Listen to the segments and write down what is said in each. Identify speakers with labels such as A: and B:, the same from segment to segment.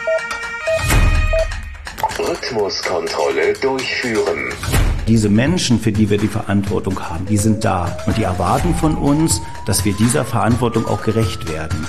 A: Rhythmuskontrolle durchführen.
B: Diese Menschen, für die wir die Verantwortung haben, die sind da und die erwarten von uns, dass wir dieser Verantwortung auch gerecht werden.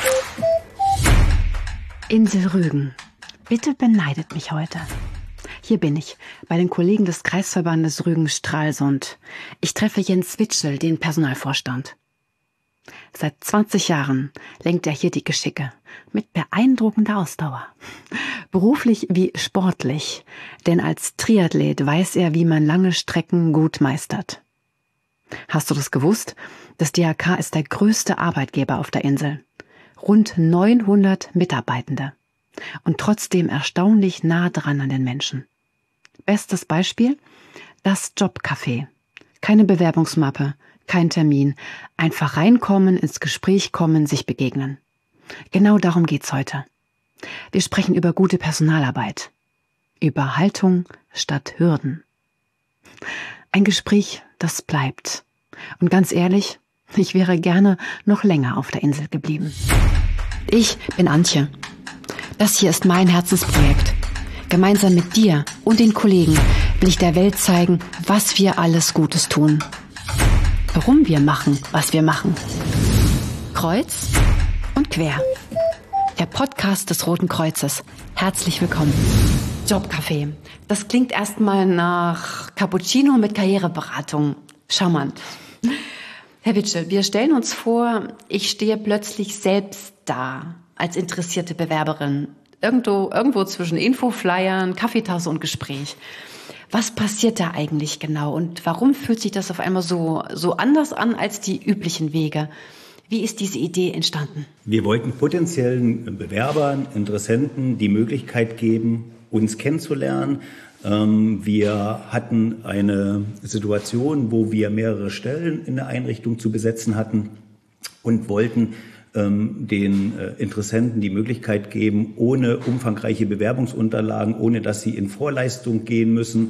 C: Insel Rügen, bitte beneidet mich heute. Hier bin ich, bei den Kollegen des Kreisverbandes Rügen-Stralsund. Ich treffe Jens Witschel, den Personalvorstand. Seit 20 Jahren lenkt er hier die Geschicke, mit beeindruckender Ausdauer. Beruflich wie sportlich, denn als Triathlet weiß er, wie man lange Strecken gut meistert. Hast du das gewusst? Das DRK ist der größte Arbeitgeber auf der Insel. Rund 900 Mitarbeitende und trotzdem erstaunlich nah dran an den Menschen. Bestes Beispiel? Das Jobcafé. Keine Bewerbungsmappe, kein Termin. Einfach reinkommen, ins Gespräch kommen, sich begegnen. Genau darum geht's heute. Wir sprechen über gute Personalarbeit. Über Haltung statt Hürden. Ein Gespräch, das bleibt. Und ganz ehrlich, ich wäre gerne noch länger auf der Insel geblieben. Ich bin Antje. Das hier ist mein Herzensprojekt. Gemeinsam mit dir und den Kollegen will ich der Welt zeigen, was wir alles Gutes tun. Warum wir machen, was wir machen. Kreuz und quer. Der Podcast des Roten Kreuzes. Herzlich willkommen. Jobcafé. Das klingt erstmal nach Cappuccino mit Karriereberatung. Charmant. Herr Witschel, wir stellen uns vor, ich stehe plötzlich selbst da als interessierte Bewerberin. Irgendwo zwischen Infoflyern, Kaffeetasse und Gespräch. Was passiert da eigentlich genau und warum fühlt sich das auf einmal so anders an als die üblichen Wege? Wie ist diese Idee entstanden?
B: Wir wollten potenziellen Bewerbern, Interessenten die Möglichkeit geben, uns kennenzulernen. Wir hatten eine Situation, wo wir mehrere Stellen in der Einrichtung zu besetzen hatten und wollten den Interessenten die Möglichkeit geben, ohne umfangreiche Bewerbungsunterlagen, ohne dass sie in Vorleistung gehen müssen,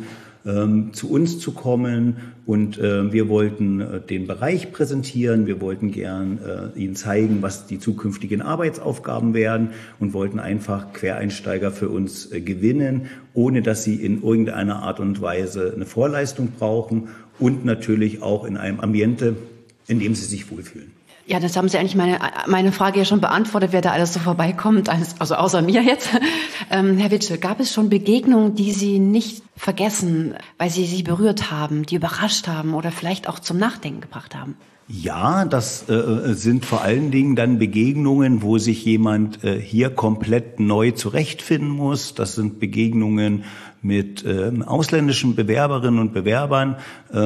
B: zu uns zu kommen. Und wir wollten den Bereich präsentieren, wir wollten gern Ihnen zeigen, was die zukünftigen Arbeitsaufgaben werden und wollten einfach Quereinsteiger für uns gewinnen, ohne dass sie in irgendeiner Art und Weise eine Vorleistung brauchen und natürlich auch in einem Ambiente, in dem sie sich wohlfühlen.
C: Ja, das haben Sie eigentlich meine Frage ja schon beantwortet, wer da alles so vorbeikommt, also außer mir jetzt. Herr Witschel, gab es schon Begegnungen, die Sie nicht vergessen, weil sie berührt haben, die überrascht haben oder vielleicht auch zum Nachdenken gebracht haben?
B: Ja, das sind vor allen Dingen dann Begegnungen, wo sich jemand hier komplett neu zurechtfinden muss. Das sind Begegnungen mit ausländischen Bewerberinnen und Bewerbern,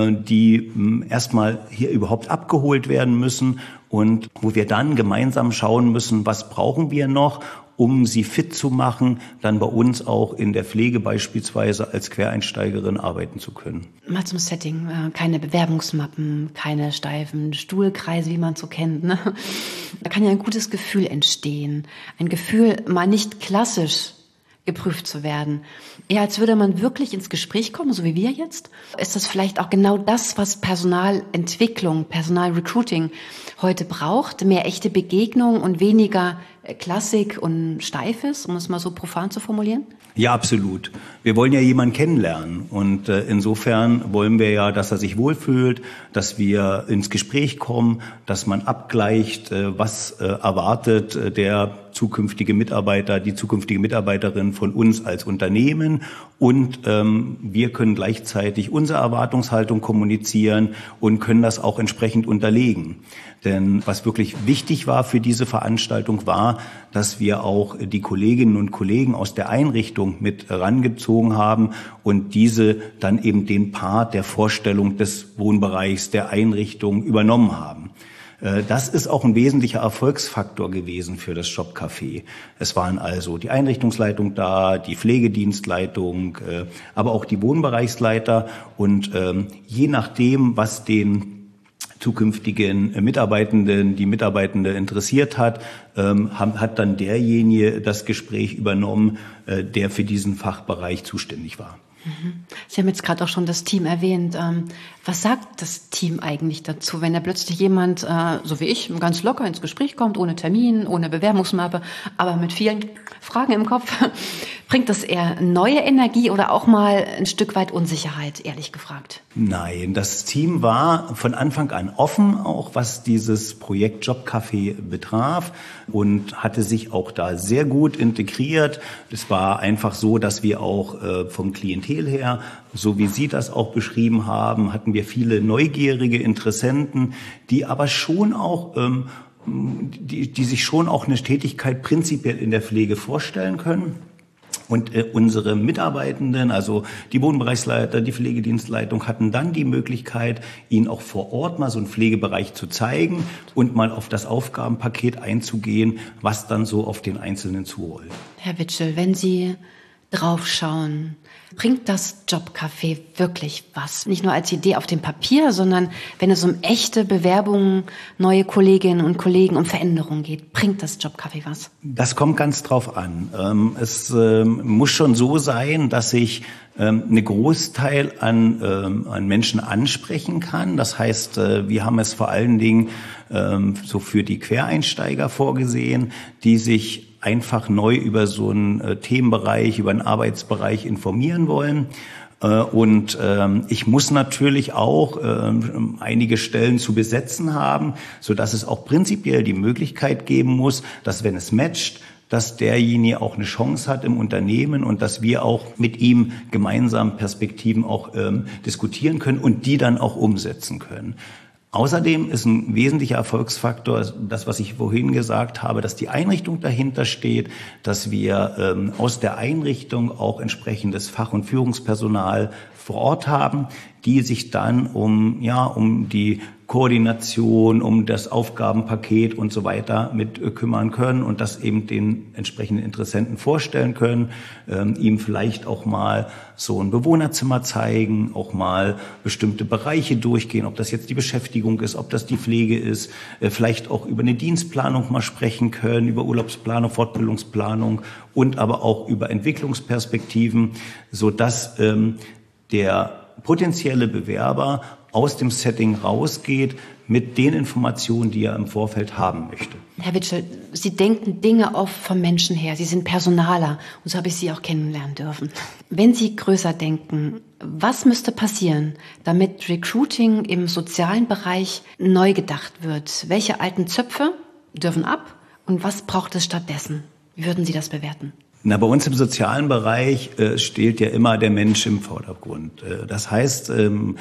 B: die erstmal hier überhaupt abgeholt werden müssen und wo wir dann gemeinsam schauen müssen, was brauchen wir noch, um sie fit zu machen, dann bei uns auch in der Pflege beispielsweise als Quereinsteigerin arbeiten zu können.
C: Mal zum Setting, keine Bewerbungsmappen, keine steifen Stuhlkreise, wie man so kennt. Ne? Da kann ja ein gutes Gefühl entstehen. Ein Gefühl, mal nicht klassisch geprüft zu werden. Eher als würde man wirklich ins Gespräch kommen, so wie wir jetzt. Ist das vielleicht auch genau das, was Personalentwicklung, Personalrecruiting heute braucht? Mehr echte Begegnung und weniger Klassik und Steifes, um es mal so profan zu formulieren?
B: Ja, absolut. Wir wollen ja jemanden kennenlernen und insofern wollen wir ja, dass er sich wohlfühlt, dass wir ins Gespräch kommen, dass man abgleicht, was erwartet der zukünftige Mitarbeiter, die zukünftige Mitarbeiterin von uns als Unternehmen und wir können gleichzeitig unsere Erwartungshaltung kommunizieren und können das auch entsprechend unterlegen. Denn was wirklich wichtig war für diese Veranstaltung war, dass wir auch die Kolleginnen und Kollegen aus der Einrichtung mit herangezogen haben und diese dann eben den Part der Vorstellung des Wohnbereichs, der Einrichtung übernommen haben. Das ist auch ein wesentlicher Erfolgsfaktor gewesen für das Jobcafé. Es waren also die Einrichtungsleitung da, die Pflegedienstleitung, aber auch die Wohnbereichsleiter und je nachdem, was den zukünftigen Mitarbeitenden, die Mitarbeitende interessiert hat, hat dann derjenige das Gespräch übernommen, der für diesen Fachbereich zuständig war.
C: Sie haben jetzt gerade auch schon das Team erwähnt. Was sagt das Team eigentlich dazu, wenn da plötzlich jemand, so wie ich, ganz locker ins Gespräch kommt, ohne Termin, ohne Bewerbungsmappe, aber mit vielen Fragen im Kopf? Bringt das eher neue Energie oder auch mal ein Stück weit Unsicherheit, ehrlich gefragt?
B: Nein, das Team war von Anfang an offen, auch was dieses Projekt Jobcafé betraf, und hatte sich auch da sehr gut integriert. Es war einfach so, dass wir auch vom Klientel her, so wie Sie das auch beschrieben haben, hatten wir viele neugierige Interessenten, die aber schon auch die sich schon auch eine Tätigkeit prinzipiell in der Pflege vorstellen können. Und unsere Mitarbeitenden, also die Wohnbereichsleiter, die Pflegedienstleitung, hatten dann die Möglichkeit, ihnen auch vor Ort mal so einen Pflegebereich zu zeigen und mal auf das Aufgabenpaket einzugehen, was dann so auf den Einzelnen zurollt.
C: Herr Witschel, wenn Sie draufschauen, bringt das Jobcafé wirklich was? Nicht nur als Idee auf dem Papier, sondern wenn es um echte Bewerbungen, neue Kolleginnen und Kollegen, um Veränderungen geht, bringt das Jobcafé was?
B: Das kommt ganz drauf an. Es muss schon so sein, dass ich einen Großteil an Menschen ansprechen kann. Das heißt, wir haben es vor allen Dingen so für die Quereinsteiger vorgesehen, die sich einfach neu über so einen Themenbereich, über einen Arbeitsbereich informieren wollen. Und ich muss natürlich auch einige Stellen zu besetzen haben, sodass es auch prinzipiell die Möglichkeit geben muss, dass, wenn es matcht, dass derjenige auch eine Chance hat im Unternehmen und dass wir auch mit ihm gemeinsam Perspektiven auch diskutieren können und die dann auch umsetzen können. Außerdem ist ein wesentlicher Erfolgsfaktor das, was ich vorhin gesagt habe, dass die Einrichtung dahinter steht, dass wir aus der Einrichtung auch entsprechendes Fach- und Führungspersonal vor Ort haben, die sich dann um die Koordination, um das Aufgabenpaket und so weiter mit kümmern können und das eben den entsprechenden Interessenten vorstellen können, ihm vielleicht auch mal so ein Bewohnerzimmer zeigen, auch mal bestimmte Bereiche durchgehen, ob das jetzt die Beschäftigung ist, ob das die Pflege ist, vielleicht auch über eine Dienstplanung mal sprechen können, über Urlaubsplanung, Fortbildungsplanung und aber auch über Entwicklungsperspektiven, sodass der potenzielle Bewerber aus dem Setting rausgeht mit den Informationen, die er im Vorfeld haben möchte.
C: Herr Witschel, Sie denken Dinge oft vom Menschen her. Sie sind Personaler und so habe ich Sie auch kennenlernen dürfen. Wenn Sie größer denken, was müsste passieren, damit Recruiting im sozialen Bereich neu gedacht wird? Welche alten Zöpfe dürfen ab und was braucht es stattdessen? Wie würden Sie das bewerten?
B: Bei uns im sozialen Bereich steht ja immer der Mensch im Vordergrund. Das heißt,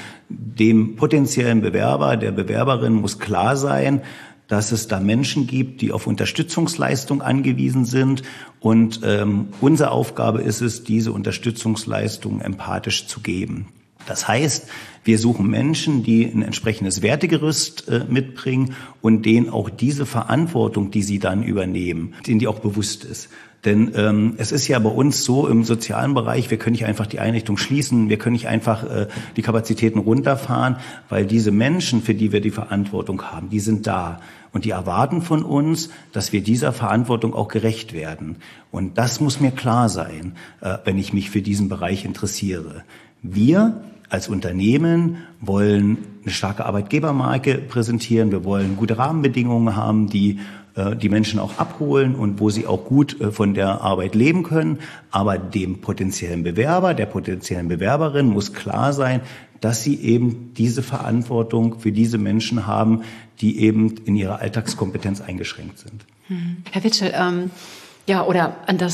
B: dem potenziellen Bewerber, der Bewerberin muss klar sein, dass es da Menschen gibt, die auf Unterstützungsleistung angewiesen sind. Und unsere Aufgabe ist es, diese Unterstützungsleistung empathisch zu geben. Das heißt, wir suchen Menschen, die ein entsprechendes Wertegerüst mitbringen und denen auch diese Verantwortung, die sie dann übernehmen, denen die auch bewusst ist. Denn es ist ja bei uns so im sozialen Bereich, wir können nicht einfach die Einrichtung schließen, wir können nicht einfach die Kapazitäten runterfahren, weil diese Menschen, für die wir die Verantwortung haben, die sind da. Und die erwarten von uns, dass wir dieser Verantwortung auch gerecht werden. Und das muss mir klar sein, wenn ich mich für diesen Bereich interessiere. Wir als Unternehmen wollen eine starke Arbeitgebermarke präsentieren. Wir wollen gute Rahmenbedingungen haben, die Menschen auch abholen und wo sie auch gut von der Arbeit leben können. Aber dem potenziellen Bewerber, der potenziellen Bewerberin muss klar sein, dass sie eben diese Verantwortung für diese Menschen haben, die eben in ihrer Alltagskompetenz eingeschränkt sind.
C: Herr Witschel, oder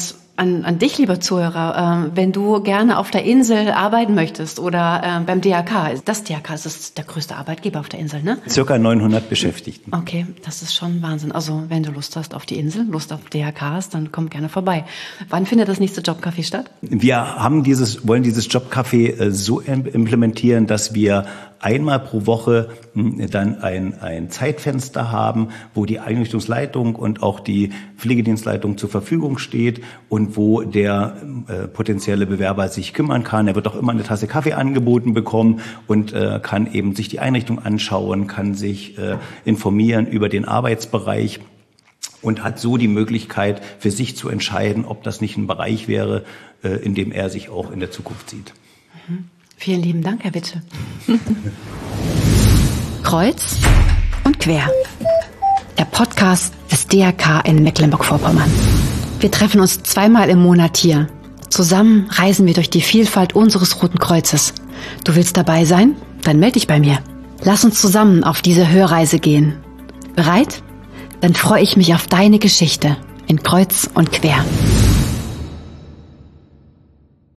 C: an dich, lieber Zuhörer, wenn du gerne auf der Insel arbeiten möchtest oder beim DRK, das DRK ist der größte Arbeitgeber auf der Insel, ne?
B: Circa 900 Beschäftigten.
C: Okay, das ist schon Wahnsinn. Also wenn du Lust hast auf die Insel, Lust auf DRK hast, dann komm gerne vorbei. Wann findet das nächste Jobcafé statt?
B: Wir wollen dieses Jobcafé so implementieren, dass wir einmal pro Woche dann ein Zeitfenster haben, wo die Einrichtungsleitung und auch die Pflegedienstleitung zur Verfügung steht und wo der potenzielle Bewerber sich kümmern kann. Er wird auch immer eine Tasse Kaffee angeboten bekommen und kann eben sich die Einrichtung anschauen, kann sich informieren über den Arbeitsbereich und hat so die Möglichkeit für sich zu entscheiden, ob das nicht ein Bereich wäre, in dem er sich auch in der Zukunft sieht.
C: Vielen lieben Dank, Herr Witsche. Kreuz und quer. Der Podcast des DRK in Mecklenburg-Vorpommern. Wir treffen uns 2-mal im Monat hier. Zusammen reisen wir durch die Vielfalt unseres Roten Kreuzes. Du willst dabei sein? Dann melde dich bei mir. Lass uns zusammen auf diese Hörreise gehen. Bereit? Dann freue ich mich auf deine Geschichte in Kreuz und Quer.